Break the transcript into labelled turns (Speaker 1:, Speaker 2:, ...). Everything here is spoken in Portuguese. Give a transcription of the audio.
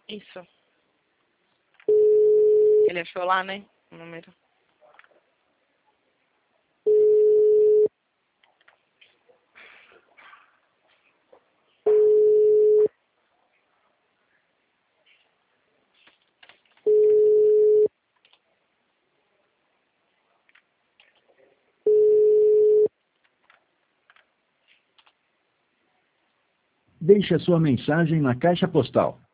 Speaker 1: Isso. Ele achou lá, né? O número.
Speaker 2: Deixe a sua mensagem na caixa postal